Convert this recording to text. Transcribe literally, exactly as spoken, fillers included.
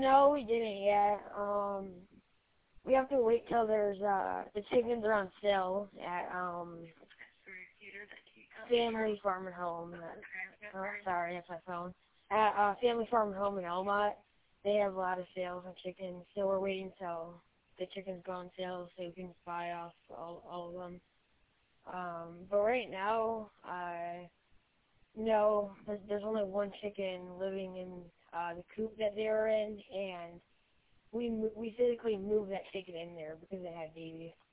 No, we didn't yet. Um, we have to wait till there's uh the chickens are on sale at um Family Farm and Home. Oh, sorry, that's my phone. At uh, Family Farm and Home in Elmont, they have a lot of sales on chickens, so we're waiting till the chickens go on sale so we can buy off all all of them. Um, but right now, uh, no, there's, there's only one chicken living in uh, the coop that they were in, and we mo- we physically moved that chicken in there because it had babies.